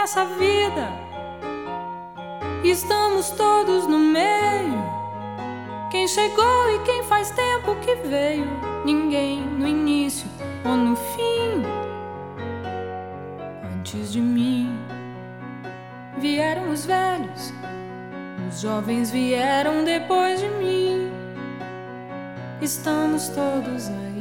dessa vida. Estamos todos no meio. Quem chegou e quem faz tempo que veio. Ninguém no início ou no fim. Antes de mim vieram os velhos, os jovens vieram depois de mim. Estamos todos aí.